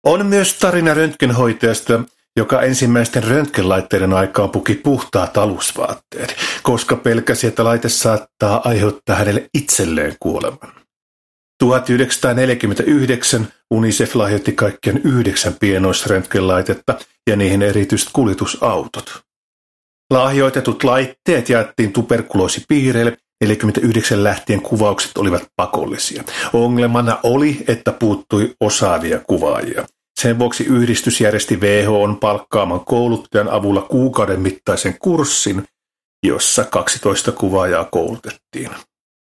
On myös tarina röntgenhoitajasta, joka ensimmäisten röntgenlaitteiden aikaan puki puhtaat alusvaatteet, koska pelkäsi, että laite saattaa aiheuttaa hänelle itselleen kuoleman. 1949 UNICEF lahjoitti kaikkien 9 pienoisröntgenlaitetta ja niihin erityiset kuljetusautot. Lahjoitetut laitteet jaettiin tuberkuloosipiireille, 49 lähtien kuvaukset olivat pakollisia. Ongelmana oli, että puuttui osaavia kuvaajia. Sen vuoksi yhdistys järjesti WHO:n palkkaaman kouluttajan avulla kuukauden mittaisen kurssin, jossa 12 kuvaajaa koulutettiin.